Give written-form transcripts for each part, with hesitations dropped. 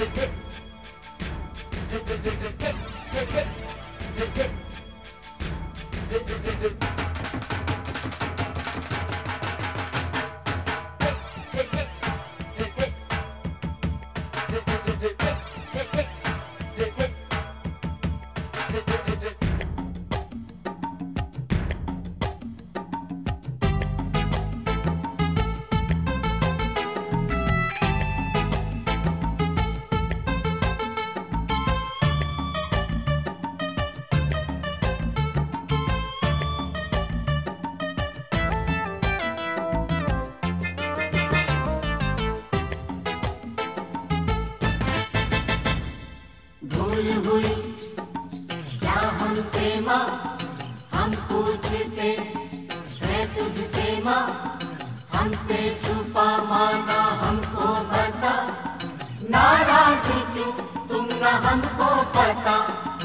भूल हुई क्या हमसे माँ, हम पूछते हैं तुझसे माँ, हमसे छुपा माना हमको बता, नाराज क्यों तुम न हमको पता।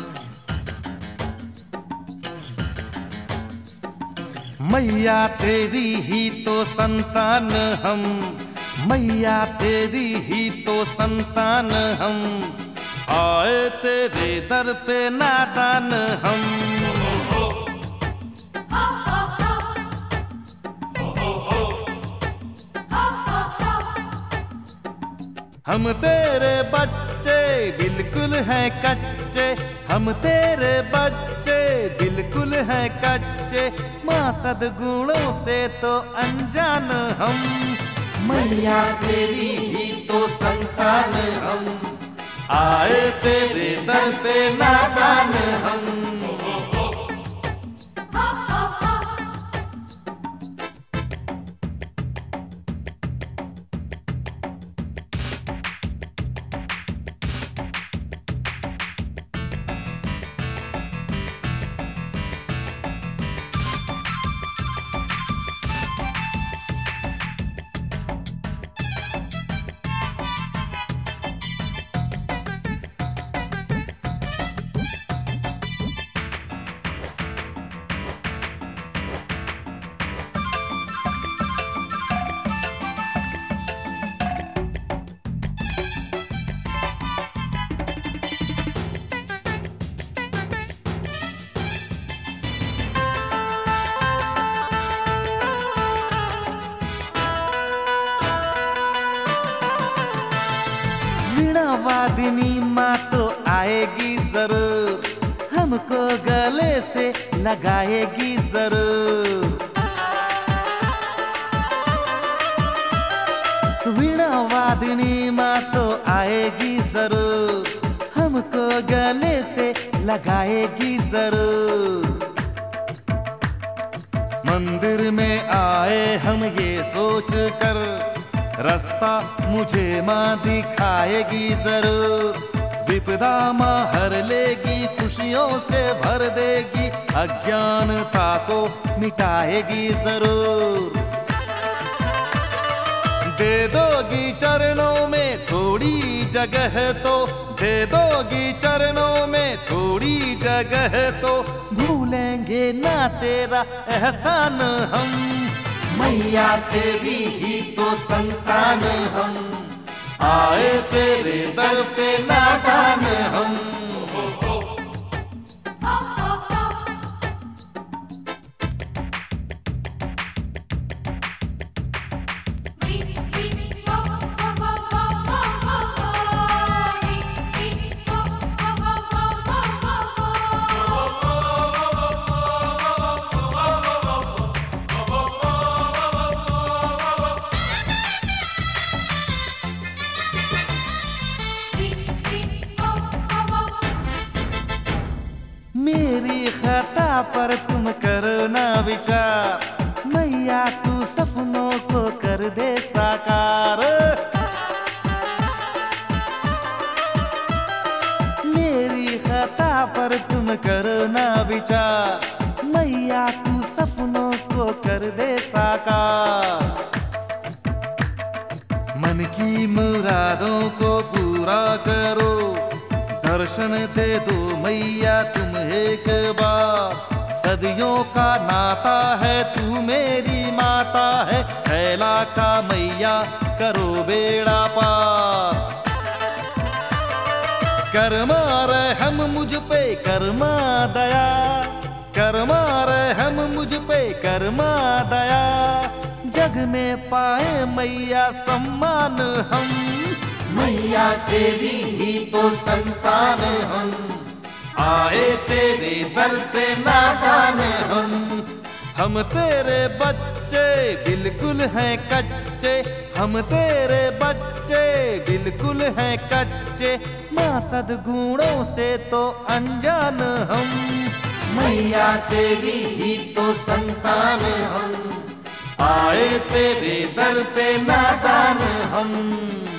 मैया तेरी ही तो संतान हम, मैया तेरी ही तो संतान हम, आए तेरे दर पे नादान हम। हम तेरे बच्चे बिल्कुल हैं कच्चे, हम तेरे बच्चे बिल्कुल हैं कच्चे, माँ सद्गुणों से तो अनजान हम। मैया तेरी ही तो संतान हम, आए तेरे दर पे नादान हम। वीणा वादिनी माँ तो आएगी जरूर, हमको गले से लगाएगी जरूर। वीणा वादिनी माँ तो आएगी जरूर, हमको गले से लगाएगी जरूर। मंदिर में आए हम ये सोच कर, रास्ता मुझे माँ दिखाएगी जरूर। विपदा माँ हर लेगी, खुशियों से भर देगी, अज्ञानता को मिटाएगी जरूर। दे दोगी चरणों में थोड़ी जगह तो, दे दोगी चरणों में थोड़ी जगह तो, भूलेंगे ना तेरा एहसान हम। मैया तेरी ही तो संतान हम, आए तेरे दर पे नादान हम। मेरी खता पर तुम करो ना विचार, मैया तू सपनों को कर दे साकार। मेरी खता पर तुम करो ना विचार, मैया तू सपनों को कर दे साकार। मन की मुरादों को पूरा करो, दर्शन दे दो मैया तुम एक बार। सदियों का नाता है, तू मेरी माता है, कैला का मैया करो बेड़ा पार। कर्मा रहम मुझ पे कर्मा दया, कर्मा रहम मुझ पे कर्मा दया, जग में पाए मैया सम्मान हम। मैया तेरी ही तो संतान हम, आए तेरे दर पे नादान हम तेरे बच्चे बिल्कुल हैं कच्चे, हम तेरे बच्चे बिल्कुल हैं कच्चे, माँ सद्गुणों से तो अनजान हम। मैया तेरी ही तो संतान हम, आए तेरे दर पे नादान हम।